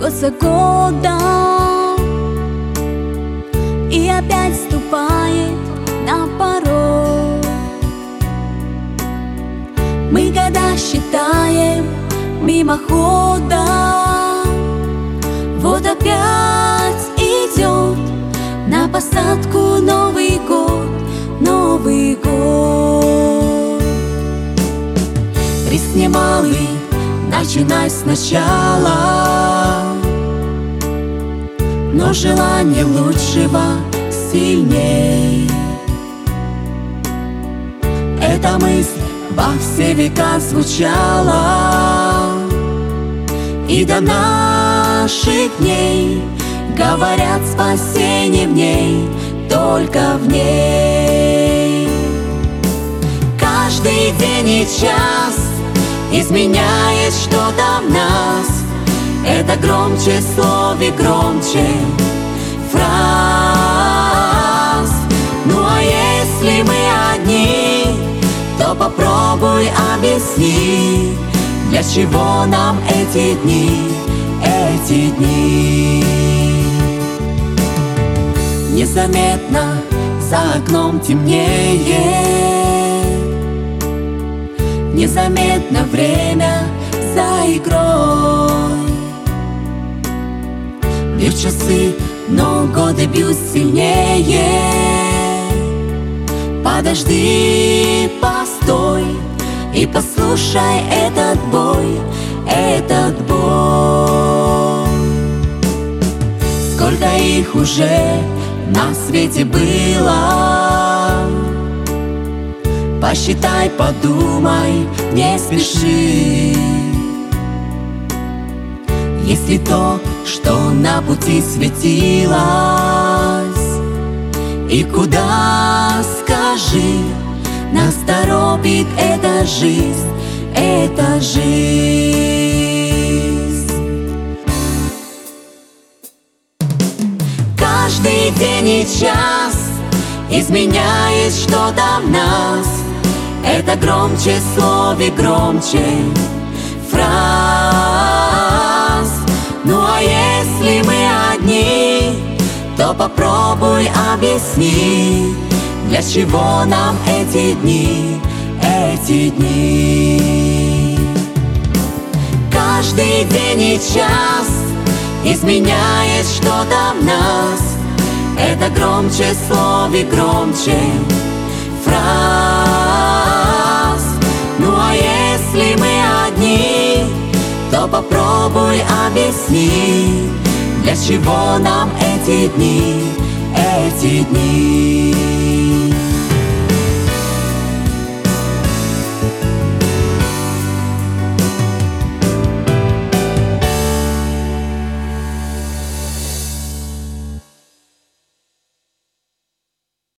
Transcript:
год за годом, и опять ступает на порог. Мы года считаем мимоходом, вот опять идет на посадку Новый год, Новый год. Риск немалый, начинай сначала, но желание лучшего сильней. Эта мысль во все века звучала, и до наших дней говорят, спасение в ней, только в ней. Каждый день и час изменяет что-то в нас, это громче слов и громче фраз. Ну а если мы одни, то попробуй объясни, для чего нам эти дни, эти дни. Незаметно за окном темнеет, незаметно время за игрой. Бьют часы, но годы бьют сильнее. Подожди, постой и послушай этот бой, этот бой. Сколько их уже на свете было, посчитай, подумай, не спеши. Если то, что на пути светилось, и куда, скажи, нас торопит эта жизнь, эта жизнь. Каждый день и час изменяет что-то в нас, это громче слов и громче фраз. Ну а если мы одни, то попробуй объясни, для чего нам эти дни, эти дни. Каждый день и час изменяет что-то в нас, это громче слов и громче фраз. Ну а если мы одни, то попробуй объясни, для чего нам эти дни, эти дни.